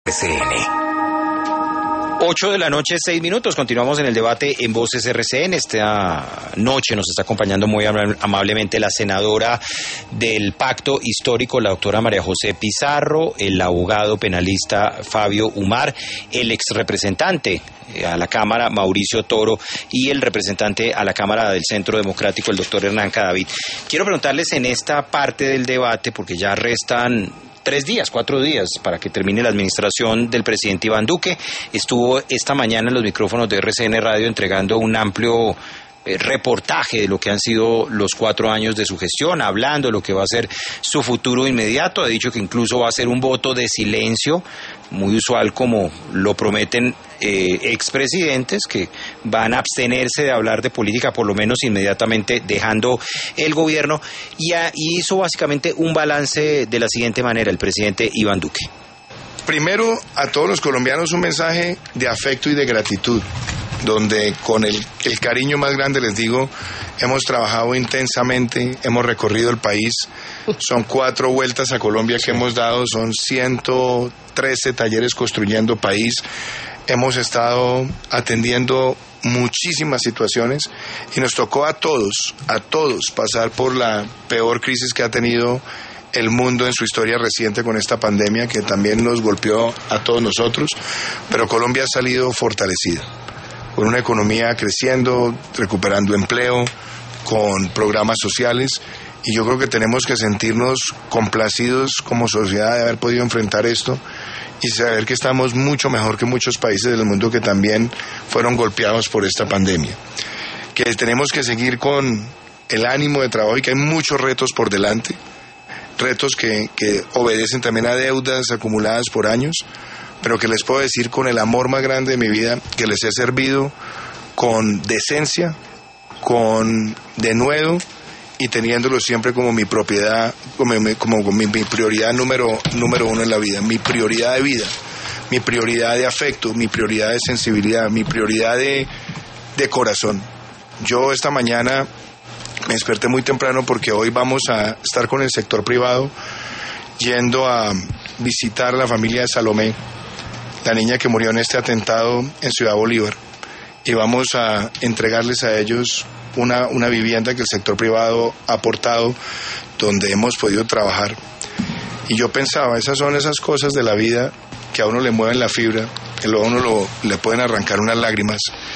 RCN. 8 de la noche, 6 minutos. Continuamos en el debate en Voces RCN. Esta noche nos está acompañando muy amablemente la senadora del Pacto Histórico, la doctora María José Pizarro, el abogado penalista Fabio Umar, el ex representante a la Cámara Mauricio Toro y el representante a la Cámara del Centro Democrático, el doctor Hernán Cadavid. Quiero preguntarles en esta parte del debate, porque ya restan 4 días para que termine la administración del presidente Iván Duque. Estuvo esta mañana en los micrófonos de RCN Radio entregando un amplio reportaje de lo que han sido los 4 años de su gestión, hablando de lo que va a ser su futuro inmediato. Ha dicho que incluso va a ser un voto de silencio, muy usual como lo prometen expresidentes, que van a abstenerse de hablar de política, por lo menos inmediatamente dejando el gobierno, y hizo básicamente un balance de la siguiente manera el presidente Iván Duque. Primero, a todos los colombianos un mensaje de afecto y de gratitud, donde con el cariño más grande les digo, hemos trabajado intensamente, hemos recorrido el país, son 4 vueltas a Colombia que hemos dado, son 113 talleres construyendo país, hemos estado atendiendo muchísimas situaciones y nos tocó a todos pasar por la peor crisis que ha tenido el mundo en su historia reciente con esta pandemia que también nos golpeó a todos nosotros, pero Colombia ha salido fortalecida, con una economía creciendo, recuperando empleo, con programas sociales, y yo creo que tenemos que sentirnos complacidos como sociedad de haber podido enfrentar esto y saber que estamos mucho mejor que muchos países del mundo que también fueron golpeados por esta pandemia. Que tenemos que seguir con el ánimo de trabajo y que hay muchos retos por delante, retos que obedecen también a deudas acumuladas por años, pero que les puedo decir con el amor más grande de mi vida, que les he servido con decencia, con denuedo y teniéndolo siempre como mi propiedad, como mi prioridad número 1 en la vida, mi prioridad de vida, mi prioridad de afecto, mi prioridad de sensibilidad, mi prioridad de corazón. Yo esta mañana me desperté muy temprano porque hoy vamos a estar con el sector privado yendo a visitar a la familia de Salomé, la niña que murió en este atentado en Ciudad Bolívar, y vamos a entregarles a ellos una vivienda que el sector privado ha aportado, donde hemos podido trabajar. Y yo pensaba, esas son esas cosas de la vida que a uno le mueven la fibra, que luego a uno le pueden arrancar unas lágrimas,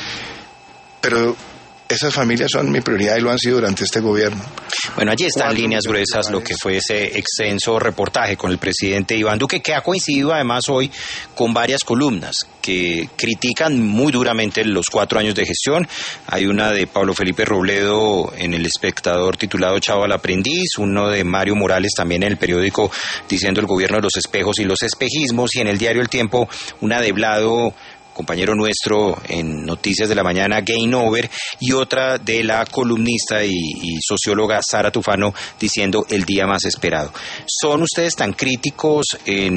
pero esas familias son mi prioridad y lo han sido durante este gobierno. Bueno, allí están en líneas gruesas lo que fue ese extenso reportaje con el presidente Iván Duque, que ha coincidido además hoy con varias columnas que critican muy duramente los 4 años de gestión. Hay una de Pablo Felipe Robledo en El Espectador titulado Chavo al aprendiz, uno de Mario Morales también en el periódico diciendo el gobierno de los espejos y los espejismos, y en el diario El Tiempo una de Vlado, compañero nuestro en Noticias de la Mañana, Game Over, y otra de la columnista y socióloga Sara Tufano diciendo el día más esperado. ¿Son ustedes tan críticos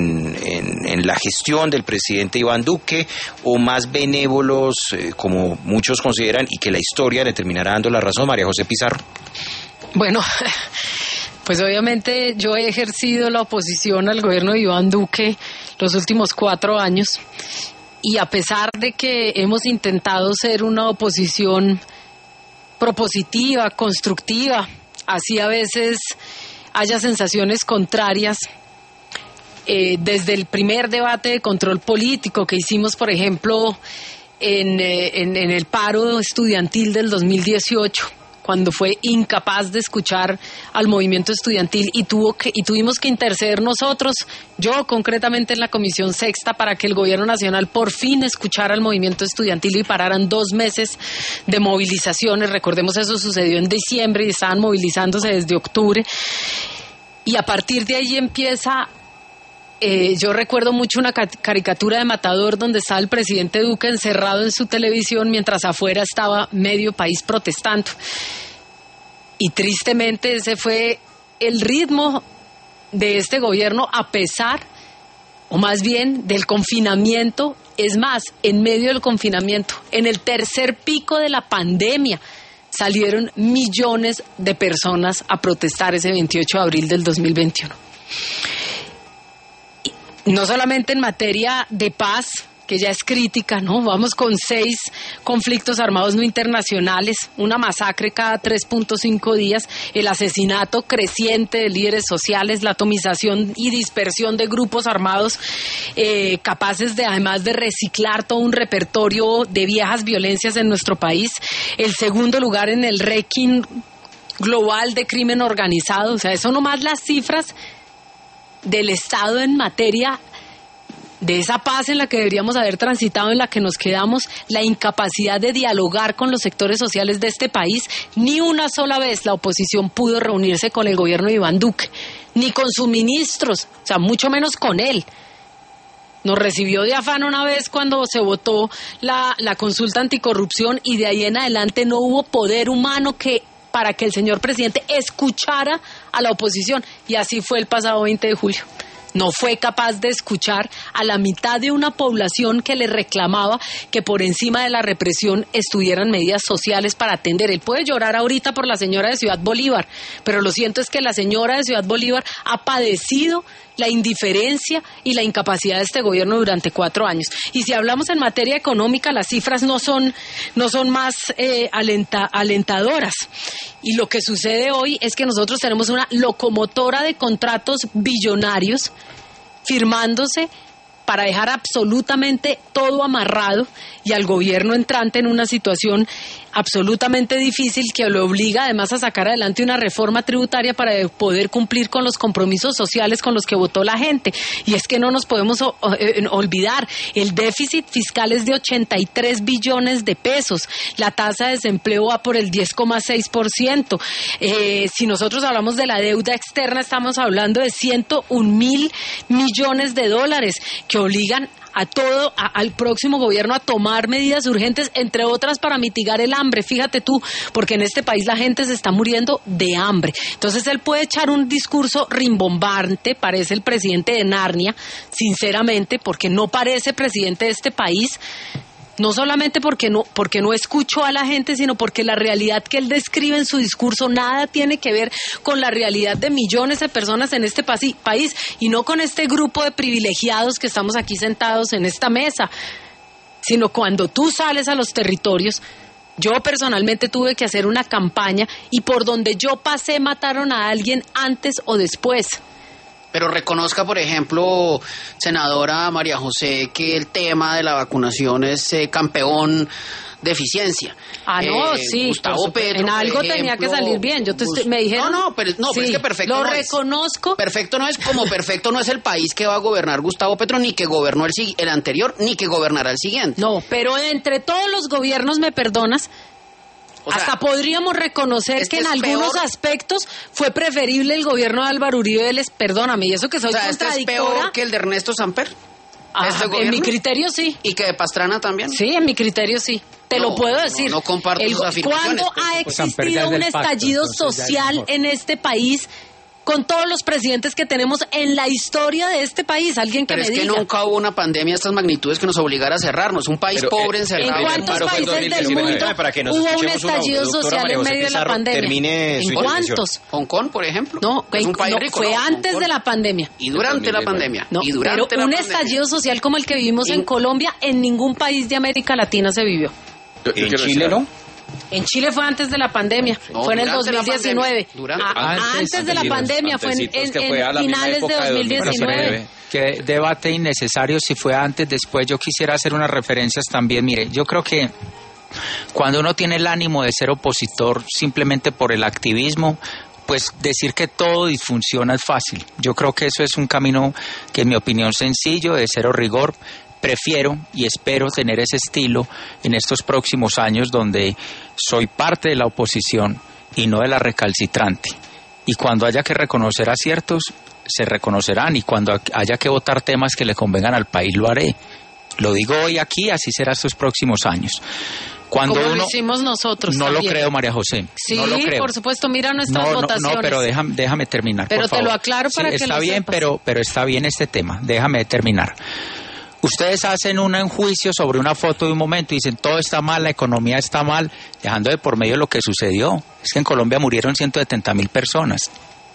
en la gestión del presidente Iván Duque o más benévolos como muchos consideran y que la historia le terminará dando la razón? María José Pizarro. Bueno, pues obviamente yo he ejercido la oposición al gobierno de Iván Duque los últimos 4 años. Y a pesar de que hemos intentado ser una oposición propositiva, constructiva, así a veces haya sensaciones contrarias, desde el primer debate de control político que hicimos, por ejemplo, en el paro estudiantil del 2018, cuando fue incapaz de escuchar al movimiento estudiantil y tuvimos que interceder nosotros, yo concretamente en la Comisión Sexta, para que el Gobierno Nacional por fin escuchara al movimiento estudiantil y pararan 2 meses de movilizaciones. Recordemos, eso sucedió en diciembre y estaban movilizándose desde octubre. Y a partir de ahí empieza... yo recuerdo mucho una caricatura de Matador donde estaba el presidente Duque encerrado en su televisión mientras afuera estaba medio país protestando. Y tristemente ese fue el ritmo de este gobierno, a pesar, o más bien, del confinamiento. Es más, en medio del confinamiento, en el tercer pico de la pandemia, salieron millones de personas a protestar ese 28 de abril del 2021. no solamente en materia de paz, que ya es crítica, ¿no? Vamos con 6 conflictos armados no internacionales, una masacre cada 3.5 días, el asesinato creciente de líderes sociales, la atomización y dispersión de grupos armados capaces de, además de reciclar todo un repertorio de viejas violencias en nuestro país, el segundo lugar en el ranking global de crimen organizado. O sea, eso nomás las cifras del Estado en materia de esa paz en la que deberíamos haber transitado, en la que nos quedamos, la incapacidad de dialogar con los sectores sociales de este país. Ni una sola vez la oposición pudo reunirse con el gobierno de Iván Duque, ni con sus ministros, o sea, mucho menos con él. Nos recibió de afán una vez cuando se votó la consulta anticorrupción, y de ahí en adelante no hubo poder humano para que el señor presidente escuchara a la oposición, y así fue el pasado 20 de julio. No fue capaz de escuchar a la mitad de una población que le reclamaba que por encima de la represión estuvieran medidas sociales para atender. Él puede llorar ahorita por la señora de Ciudad Bolívar, pero lo cierto es que la señora de Ciudad Bolívar ha padecido la indiferencia y la incapacidad de este gobierno durante 4 años. Y si hablamos en materia económica, las cifras no son más alentadoras. Y lo que sucede hoy es que nosotros tenemos una locomotora de contratos billonarios firmándose para dejar absolutamente todo amarrado, y al gobierno entrante en una situación absolutamente difícil que lo obliga además a sacar adelante una reforma tributaria para poder cumplir con los compromisos sociales con los que votó la gente. Y es que no nos podemos olvidar, el déficit fiscal es de 83 billones de pesos, la tasa de desempleo va por el 10,6%. Si nosotros hablamos de la deuda externa, estamos hablando de 101.000 millones de dólares que obligan al próximo gobierno a tomar medidas urgentes, entre otras para mitigar el hambre. Fíjate tú, porque en este país la gente se está muriendo de hambre. Entonces él puede echar un discurso rimbombante, parece el presidente de Narnia, sinceramente, porque no parece presidente de este país. No solamente porque no escuchó a la gente, sino porque la realidad que él describe en su discurso nada tiene que ver con la realidad de millones de personas en este país, y no con este grupo de privilegiados que estamos aquí sentados en esta mesa, sino cuando tú sales a los territorios. Yo personalmente tuve que hacer una campaña y por donde yo pasé mataron a alguien antes o después. Pero reconozca, por ejemplo, senadora María José, que el tema de la vacunación es campeón de eficiencia. Sí, Gustavo Petro, en algo ejemplo, tenía que salir bien. Me dijeron. Pero sí, es que perfecto lo no reconozco. Perfecto no es, como perfecto no es el país que va a gobernar Gustavo Petro, ni que gobernó el anterior, ni que gobernará el siguiente. No, pero entre todos los gobiernos, me perdonas, hasta podríamos reconocer que en algunos aspectos fue preferible el gobierno de Álvaro Uribe Vélez, perdóname, y eso que soy contradictora. ¿Es peor que el de Ernesto Samper? En mi criterio sí. ¿Y que de Pastrana también? Sí, en mi criterio sí. Te lo puedo decir. No comparto sus afirmaciones. ¿Cuándo ha existido un estallido social en este país con todos los presidentes que tenemos en la historia de este país? Alguien que me diga. Pero es que nunca hubo una pandemia de estas magnitudes que nos obligara a cerrarnos. Un país pobre encerrado. ¿En cuántos países del mundo hubo un estallido social en medio de la pandemia? ¿En cuántos? Hong Kong, por ejemplo. No, fue antes de la pandemia. Y durante la pandemia. No, pero un estallido social como el que vivimos en Colombia, en ningún país de América Latina se vivió. ¿En Chile no? En Chile fue antes de la pandemia, fue en el 2019. Antes de la pandemia, fue en finales de 2019. Qué debate innecesario si fue antes, después. Yo quisiera hacer unas referencias también. Mire, yo creo que cuando uno tiene el ánimo de ser opositor simplemente por el activismo, pues decir que todo disfunciona es fácil. Yo creo que eso es un camino que, en mi opinión, sencillo, de cero rigor. Prefiero y espero tener ese estilo en estos próximos años, donde soy parte de la oposición y no de la recalcitrante. Y cuando haya que reconocer aciertos, se reconocerán, y cuando haya que votar temas que le convengan al país, lo haré. Lo digo hoy aquí, así será estos próximos años. Cuando como lo hicimos nosotros no también. Lo creo, María José. Sí, no lo creo. Por supuesto, mira nuestras votaciones. No, pero déjame terminar, pero por favor. Te lo aclaro para que está lo bien, sepas. pero está bien este tema. Déjame terminar. Ustedes hacen un juicio sobre una foto de un momento y dicen todo está mal, la economía está mal, dejando de por medio lo que sucedió. Es que en Colombia murieron 170.000 personas.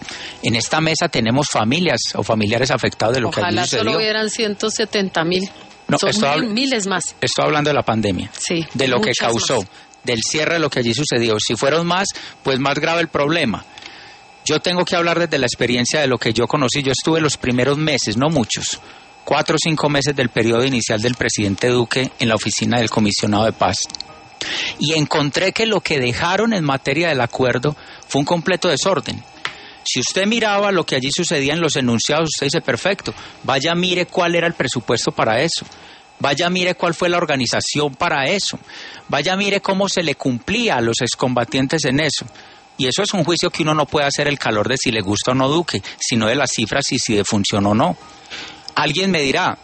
En esta mesa tenemos familias o familiares afectados de lo que allí Ojalá sucedió. solo hubieran 170.000. No, Son miles más. Estoy hablando de la pandemia, Sí, de lo que muchas causó, más. del cierre de lo que allí sucedió. Si fueron más, pues más grave el problema. Yo tengo que hablar desde la experiencia de lo que yo conocí. Yo estuve los primeros meses, no muchos, 4 o 5 meses del periodo inicial del presidente Duque en la oficina del comisionado de paz. Y encontré que lo que dejaron en materia del acuerdo fue un completo desorden. Si usted miraba lo que allí sucedía en los enunciados, usted dice, perfecto, vaya mire cuál era el presupuesto para eso, vaya mire cuál fue la organización para eso, vaya mire cómo se le cumplía a los excombatientes en eso. Y eso es un juicio que uno no puede hacer el calor de si le gusta o no Duque, sino de las cifras y si funcionó o no. Alguien me dirá,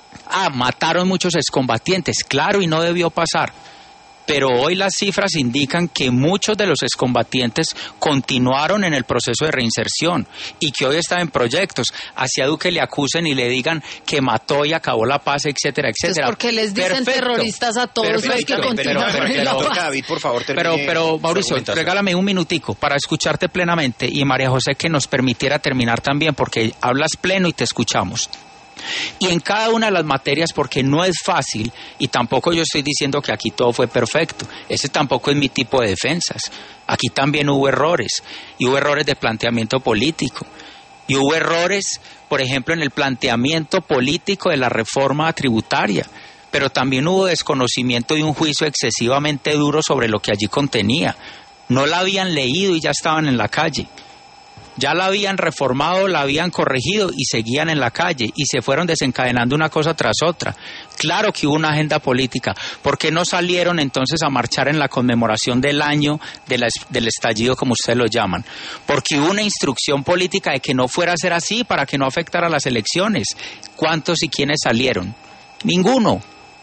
mataron muchos excombatientes, claro, y no debió pasar. Pero hoy las cifras indican que muchos de los excombatientes continuaron en el proceso de reinserción y que hoy están en proyectos. Hacia Duque le acusen y le digan que mató y acabó la paz, etcétera, etcétera. Es porque les dicen terroristas a todos los que continuaron en la paz. David, por favor, pero Mauricio, regálame un minutico para escucharte plenamente y María José que nos permitiera terminar también porque hablas pleno y te escuchamos. Y en cada una de las materias, porque no es fácil, y tampoco yo estoy diciendo que aquí todo fue perfecto, ese tampoco es mi tipo de defensas. Aquí también hubo errores, y hubo errores de planteamiento político, y hubo errores, por ejemplo, en el planteamiento político de la reforma tributaria, pero también hubo desconocimiento y un juicio excesivamente duro sobre lo que allí contenía. No la habían leído y ya estaban en la calle. Ya la habían reformado, la habían corregido y seguían en la calle y se fueron desencadenando una cosa tras otra. Claro que hubo una agenda política. ¿Por qué no salieron entonces a marchar en la conmemoración del año del estallido, como ustedes lo llaman? Porque hubo una instrucción política de que no fuera a ser así para que no afectara las elecciones. ¿Cuántos y quiénes salieron? Ninguno.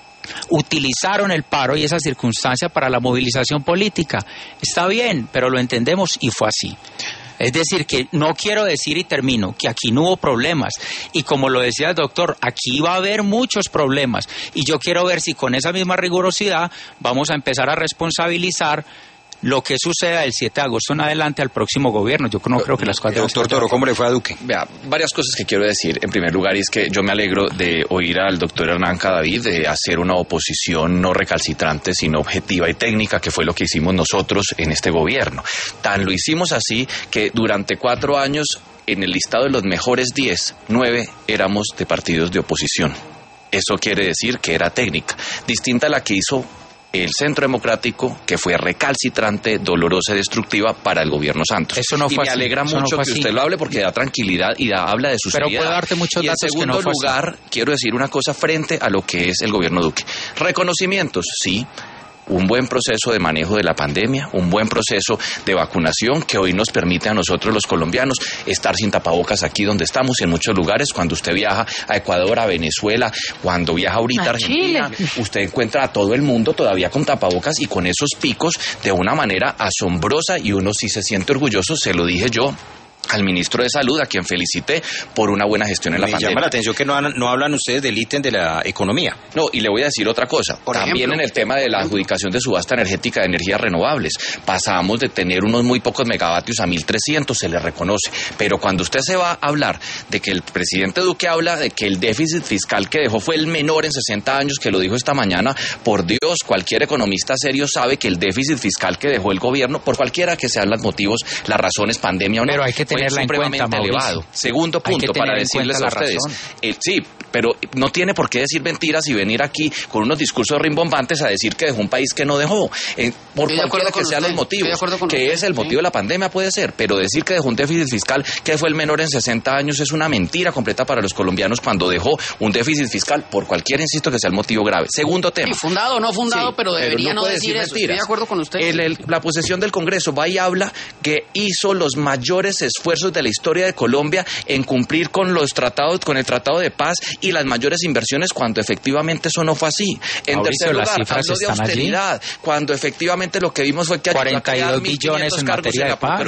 Utilizaron el paro y esa circunstancia para la movilización política. Está bien, pero lo entendemos y fue así. Es decir, que no quiero decir y termino, que aquí no hubo problemas. Y como lo decía el doctor, aquí va a haber muchos problemas. Y yo quiero ver si con esa misma rigurosidad vamos a empezar a responsabilizar lo que suceda del 7 de agosto en adelante al próximo gobierno. Yo no creo que las cosas... Doctor Toro, ¿cómo le fue a Duque? Vea, varias cosas que quiero decir. En primer lugar, es que yo me alegro de oír al doctor Hernán Cadavid de hacer una oposición no recalcitrante, sino objetiva y técnica, que fue lo que hicimos nosotros en este gobierno. Tan lo hicimos así que durante 4 años, en el listado de los mejores 10, 9 éramos de partidos de oposición. Eso quiere decir que era técnica, distinta a la que hizo el Centro Democrático, que fue recalcitrante, dolorosa y destructiva para el gobierno Santos. Eso no fue y me alegra mucho que usted lo hable porque da tranquilidad y habla de su seriedad. Pero puedo darte muchos datos que no fue así. En segundo lugar, quiero decir una cosa frente a lo que es el gobierno Duque. Reconocimientos, sí. Un buen proceso de manejo de la pandemia, un buen proceso de vacunación que hoy nos permite a nosotros los colombianos estar sin tapabocas aquí donde estamos y en muchos lugares. Cuando usted viaja a Ecuador, a Venezuela, cuando viaja ahorita a Argentina, usted encuentra a todo el mundo todavía con tapabocas y con esos picos de una manera asombrosa y uno sí se siente orgulloso, se lo dije yo al ministro de Salud, a quien felicité por una buena gestión en la pandemia. Me llama la atención que no hablan ustedes del ítem de la economía. No, y le voy a decir otra cosa. También en el tema de la adjudicación de subasta energética de energías renovables, pasamos de tener unos muy pocos megavatios a 1.300, se le reconoce. Pero cuando usted se va a hablar de que el presidente Duque habla de que el déficit fiscal que dejó fue el menor en 60 años, que lo dijo esta mañana, por Dios, cualquier economista serio sabe que el déficit fiscal que dejó el gobierno, por cualquiera que sean los motivos, las razones, pandemia o no, pero hay que tenerla en cuenta, elevado. Segundo punto para decirles a ustedes, sí, pero no tiene por qué decir mentiras y venir aquí con unos discursos rimbombantes a decir que dejó un país que no dejó, por cualquiera que sean los motivos, que es el motivo de la pandemia puede ser, pero decir que dejó un déficit fiscal que fue el menor en 60 años es una mentira completa para los colombianos cuando dejó un déficit fiscal por cualquier, insisto, que sea el motivo grave. Segundo tema. Sí, fundado o no fundado, sí, pero debería no decir eso. Estoy de acuerdo con usted. La posesión del Congreso va y habla que hizo los mayores esfuerzos de la historia de Colombia en cumplir con los tratados, con el Tratado de Paz y las mayores inversiones cuando efectivamente eso no fue así. En Mauricio, tercer lugar, habló de austeridad, allí, cuando efectivamente lo que vimos fue que 42 billones en materia de paz.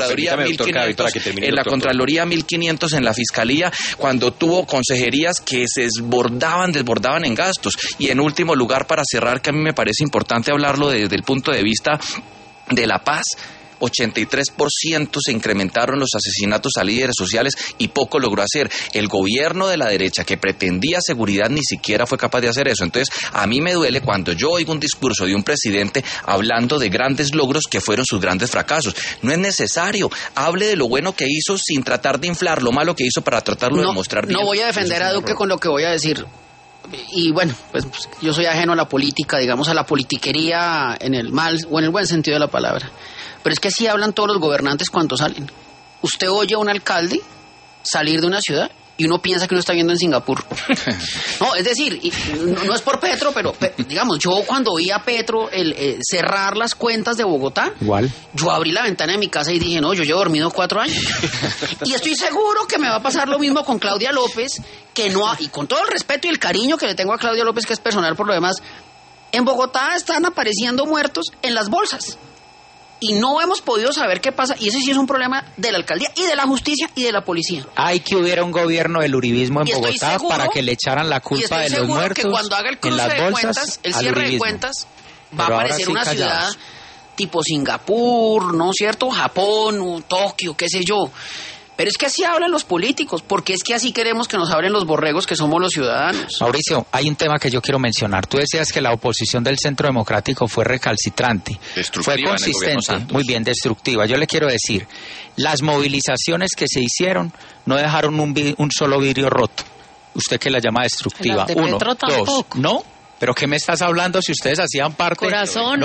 En la Contraloría 1.500 en la Fiscalía, cuando tuvo consejerías que se desbordaban en gastos. Y en último lugar, para cerrar, que a mí me parece importante hablarlo desde el punto de vista de la paz, 83% se incrementaron los asesinatos a líderes sociales y poco logró hacer. El gobierno de la derecha que pretendía seguridad ni siquiera fue capaz de hacer eso. Entonces, a mí me duele cuando yo oigo un discurso de un presidente hablando de grandes logros que fueron sus grandes fracasos. No es necesario. Hable de lo bueno que hizo sin tratar de inflar lo malo que hizo para tratarlo de mostrar bien. No voy a defender a Duque con lo que voy a decir. Y bueno, pues yo soy ajeno a la política, digamos a la politiquería en el mal o en el buen sentido de la palabra. Pero es que así hablan todos los gobernantes cuando salen. Usted oye a un alcalde salir de una ciudad y uno piensa que uno está viendo en Singapur. No, es decir, no es por Petro, pero digamos, yo cuando vi a Petro cerrar las cuentas de Bogotá, igual, yo abrí la ventana de mi casa y dije, no, yo llevo dormido 4 años. Y estoy seguro que me va a pasar lo mismo con Claudia López, y con todo el respeto y el cariño que le tengo a Claudia López, que es personal por lo demás, en Bogotá están apareciendo muertos en las bolsas. Y no hemos podido saber qué pasa, y ese sí es un problema de la alcaldía y de la justicia y de la policía. Hay que hubiera un gobierno del uribismo en Bogotá para que le echaran la culpa de los muertos que cuando haga el cruce en las de bolsas, cuentas, el cierre de cuentas, va pero a aparecer sí una callados. ciudad tipo Singapur, ¿no es cierto? Japón, o Tokio, qué sé yo. Pero es que así hablan los políticos, porque es que así queremos que nos hablen los borregos que somos los ciudadanos. Mauricio, hay un tema que yo quiero mencionar. Tú decías que la oposición del Centro Democrático fue recalcitrante, fue consistente, muy bien, destructiva. Yo le quiero decir, las movilizaciones que se hicieron no dejaron un solo vidrio roto. Usted que la llama destructiva. Las de Petro 1, 2, tampoco. ¿no? ¿Pero qué me estás hablando si ustedes hacían parte? Corazón,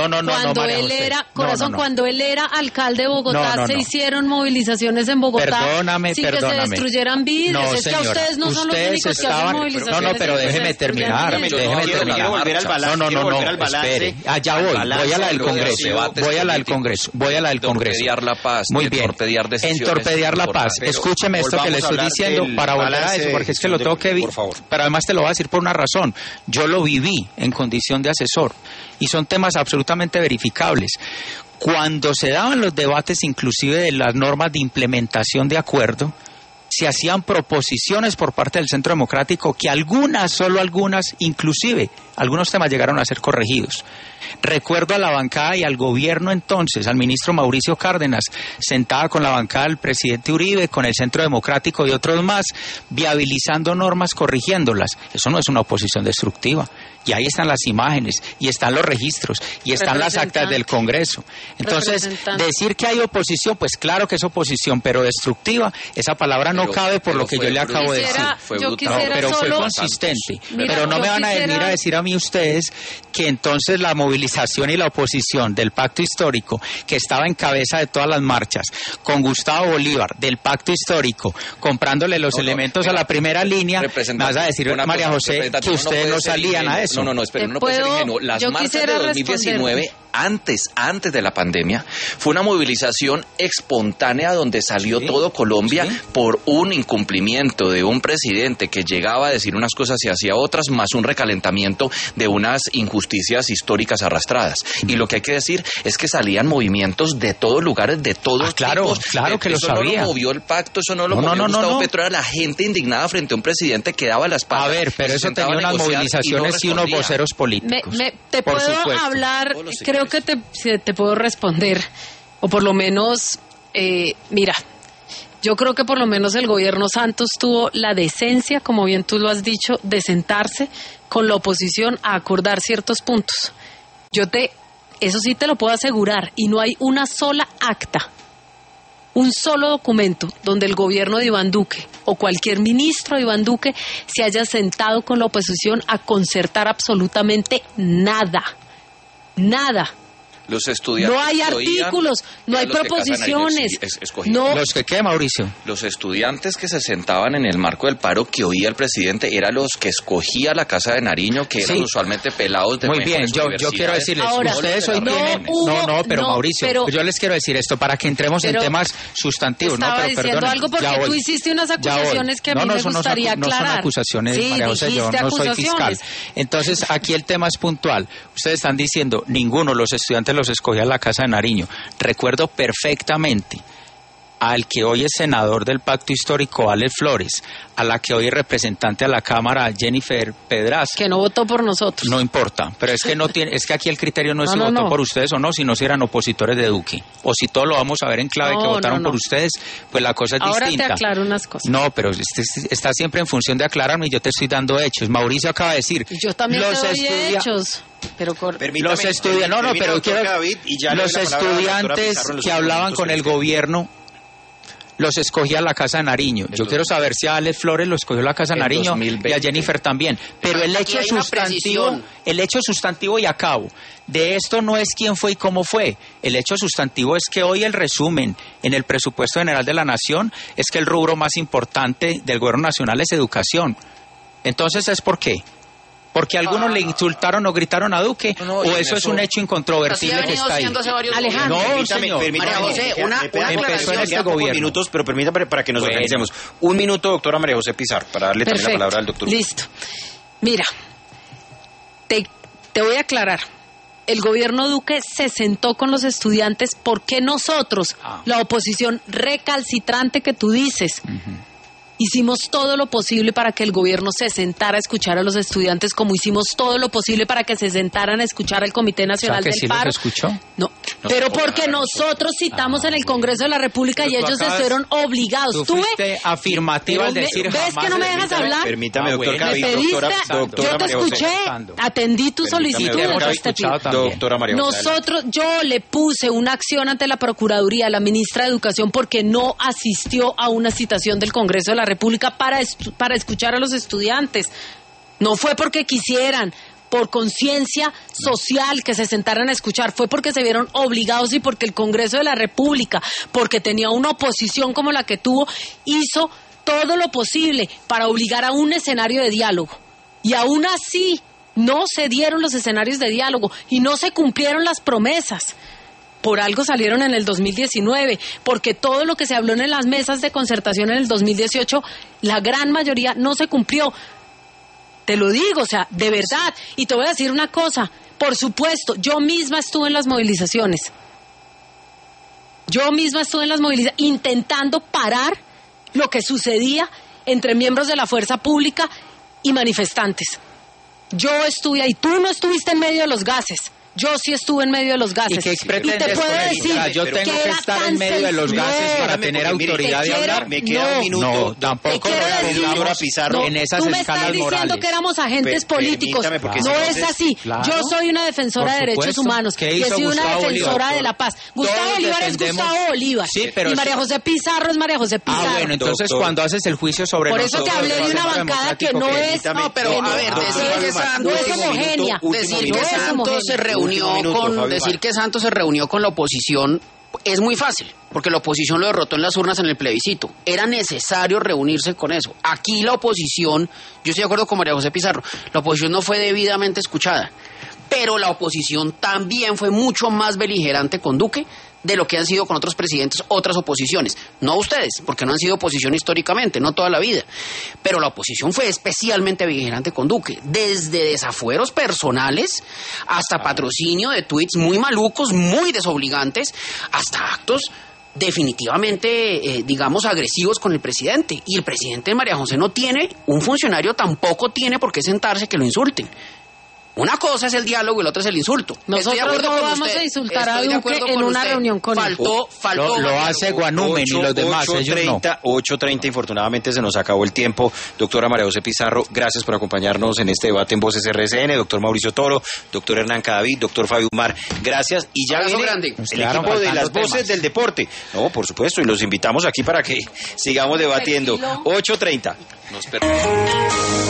cuando él era alcalde de Bogotá, se hicieron movilizaciones en Bogotá sin que se destruyeran vidrios. No, es señora, que ustedes no son los únicos que hacen movilizaciones. No, pero déjeme terminar. Volver al balance, espere. Ya voy a la del Congreso. Voy a la del Congreso. Torpedear la paz. Muy bien. Entorpedear la paz. Escúcheme esto que le estoy diciendo para volver a eso, porque es que lo tengo que vivir. Pero además te lo voy a decir por una razón. Yo lo viví en condición de asesor y son temas absolutamente verificables. Cuando se daban los debates inclusive de las normas de implementación de acuerdo, se hacían proposiciones por parte del Centro Democrático que solo algunas, inclusive algunos temas llegaron a ser corregidos. Recuerdo a la bancada y al gobierno entonces, al ministro Mauricio Cárdenas, sentada con la bancada del presidente Uribe, con el Centro Democrático y otros más, viabilizando normas, corrigiéndolas. Eso no es una oposición destructiva. Y ahí están las imágenes, y están los registros, y están las actas del Congreso. Entonces, decir que hay oposición, pues claro que es oposición, pero destructiva, esa palabra no cabe por lo que yo le acabo de decir. Pero fue consistente. Pero no me van a venir a decir a mí ustedes que entonces la movilización y la oposición del pacto histórico, que estaba en cabeza de todas las marchas, con Gustavo Bolívar, del pacto histórico, comprándole los elementos a la primera línea, me vas a decir, María José, que ustedes no salían a eso. No, espera, no puede ser ingenuo. Las marchas de 2019, antes de la pandemia, fue una movilización espontánea donde salió todo Colombia por un incumplimiento de un presidente que llegaba a decir unas cosas y hacía otras, más un recalentamiento de unas injusticias históricas arrastradas. Y lo que hay que decir es que salían movimientos de todos lugares, de todos tipos. Claro que lo sabía. Eso no lo movió el pacto, eso no lo movió Gustavo Petro, era la gente indignada frente a un presidente que daba la espalda. A ver, pero eso tenía unas movilizaciones y unos voceros políticos. Te puedo hablar, creo que te puedo responder, o por lo menos, mira, yo creo que por lo menos el gobierno Santos tuvo la decencia, como bien tú lo has dicho, de sentarse con la oposición a acordar ciertos puntos. Eso sí te lo puedo asegurar, y no hay una sola acta, un solo documento donde el gobierno de Iván Duque o cualquier ministro de Iván Duque se haya sentado con la oposición a concertar absolutamente nada. Los estudiantes no hay artículos, no hay proposiciones. ¿Los que qué, Mauricio? Los estudiantes que se sentaban en el marco del paro que oía el presidente eran los que escogía la Casa de Nariño, que eran usualmente pelados de muy bien, yo quiero decirles, ahora, ustedes hoy tienen... pero Mauricio, yo les quiero decir esto para que entremos en temas sustantivos. Estaba diciendo algo porque tú hiciste unas acusaciones que a mí me gustaría aclarar. No son acusaciones, María José, yo no soy fiscal. Entonces, aquí el tema es puntual. Ustedes están diciendo, ninguno de los estudiantes los escogía en la Casa de Nariño. Recuerdo perfectamente al que hoy es senador del Pacto Histórico, Alex Flores, a la que hoy es representante a la Cámara, Jennifer Pedraza. Que no votó por nosotros. No importa, pero es que es que aquí el criterio no es si votó por ustedes o no, sino si eran opositores de Duque. O si todo lo vamos a ver en clave que votaron por ustedes, pues la cosa es distinta. Ahora te aclaro unas cosas. No, pero está siempre en función de aclararme y yo te estoy dando hechos. Mauricio acaba de decir. Yo también te doy hechos. Pero los estudiantes que hablaban con el gobierno los escogía la Casa de Nariño. Yo quiero saber si a Alex Flores lo escogió la Casa de Nariño 2020. Y a Jennifer también. Pero el hecho sustantivo y acabo de esto no es quién fue y cómo fue. El hecho sustantivo es que hoy el resumen en el presupuesto general de la Nación es que el rubro más importante del gobierno nacional es educación. Entonces, ¿es por qué? ¿Porque algunos le insultaron o gritaron a Duque? ¿O eso es un hecho incontrovertible que está ahí? Alejandro, María José, empezó en este gobierno. Minutos, pero permítame para que nos organicemos. Un minuto, doctora María José Pizarro, para darle también la palabra al doctor. Listo. Mira, te voy a aclarar. El gobierno Duque se sentó con los estudiantes porque nosotros, la oposición recalcitrante que tú dices, hicimos todo lo posible para que el gobierno se sentara a escuchar a los estudiantes, como hicimos todo lo posible para que se sentaran a escuchar al Comité Nacional del Paro. ¿Los escuchó? No, pero porque nosotros citamos en el Congreso de la República y ellos estuvieron obligados. Tú fuiste afirmativa al decir ¿ves que no me dejas hablar? Permítame, doctor Gaby, yo te escuché, atendí tu solicitud. Doctora María José. Yo le puse una acción ante la Procuraduría, a la ministra de Educación, porque no asistió a una citación del Congreso de la República para escuchar a los estudiantes. No fue porque quisieran, por conciencia social, que se sentaran a escuchar, fue porque se vieron obligados y porque el Congreso de la República, porque tenía una oposición como la que tuvo, hizo todo lo posible para obligar a un escenario de diálogo. Y aún así no se dieron los escenarios de diálogo y no se cumplieron las promesas. Por algo salieron en el 2019, porque todo lo que se habló en las mesas de concertación en el 2018, la gran mayoría no se cumplió. Te lo digo, o sea, de verdad. Y te voy a decir una cosa, por supuesto, yo misma estuve en las movilizaciones. Intentando parar lo que sucedía entre miembros de la fuerza pública y manifestantes. Yo estuve ahí, tú no estuviste en medio de los gases. Yo sí estuve en medio de los gases. ¿Y te puedo decir yo tengo que estar en medio de los gases para tener autoridad de hablar? Me queda un minuto. No, tampoco doctora Pizarro. En esas tú me escalas estás diciendo morales. que éramos agentes políticos. No es así. Claro. Yo soy una defensora de derechos humanos y he sido una defensora de la paz. Gustavo Bolívar es Gustavo Bolívar. Sí, pero y María José Pizarro es María José Pizarro. Bueno, entonces cuando haces el juicio sobre por eso te hablé de una bancada que no es... No, pero a ver, no es homogénea. Decir que Santos se reunió con la oposición es muy fácil, porque la oposición lo derrotó en las urnas en el plebiscito. Era necesario reunirse con eso. Aquí la oposición, yo estoy de acuerdo con María José Pizarro, la oposición no fue debidamente escuchada, pero la oposición también fue mucho más beligerante con Duque de lo que han sido con otros presidentes, otras oposiciones. No ustedes, porque no han sido oposición históricamente, no toda la vida. Pero la oposición fue especialmente beligerante con Duque, desde desafueros personales hasta patrocinio de tuits muy malucos, muy desobligantes, hasta actos definitivamente, digamos, agresivos con el presidente. Y el presidente María José no tiene, un funcionario tampoco tiene por qué sentarse que lo insulten. Una cosa es el diálogo y la otra es el insulto. Nosotros no vamos a insultar a Duque en una reunión con él. Lo hace Guanumen y los demás, ellos no. 8:30, infortunadamente se nos acabó el tiempo. Doctora María José Pizarro, gracias por acompañarnos en este debate en Voces RCN. Doctor Mauricio Toro, doctor Hernán Cadavid, doctor Fabio Umar, gracias. Y ya viene el equipo de las Voces del Deporte. No, por supuesto, y los invitamos aquí para que sigamos debatiendo. 8:30. Nos perdemos.